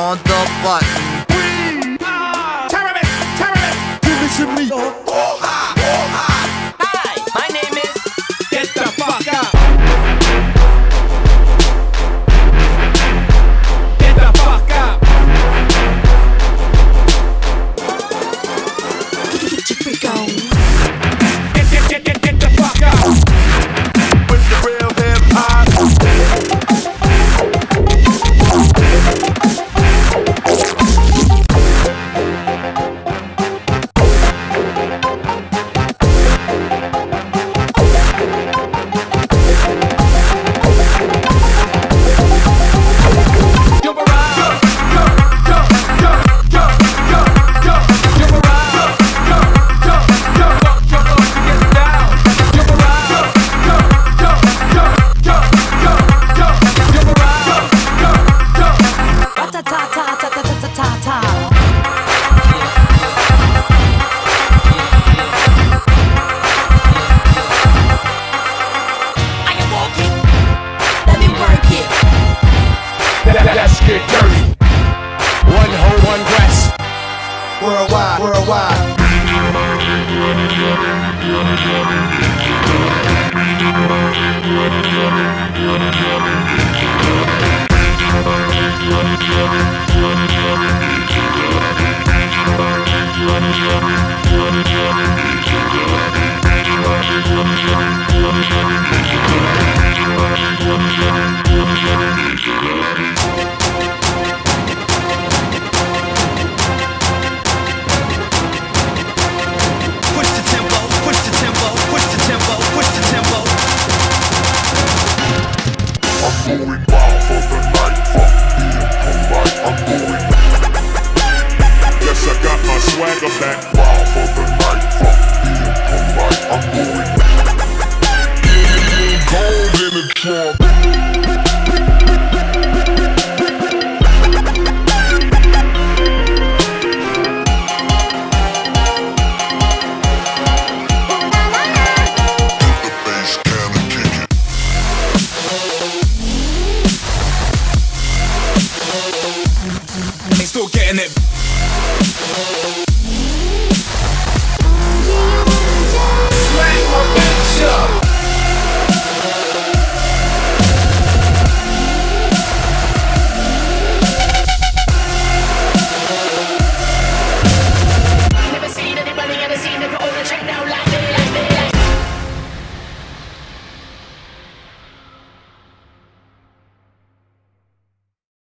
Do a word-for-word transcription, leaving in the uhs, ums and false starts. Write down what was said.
on the button. We are terrorists, terrorists. Give it to me. Hi, my name is. Get the fuck up. Get the fuck up. Get your freak on. Get, get, get, get, get the fuck up. With the real hip hop. Let's get dirty. One hoe, one breast. Worldwide, worldwide. Swagger back, wild for the night, fuck being polite. I'm going gold in the trunk. The bass can kick They still getting it.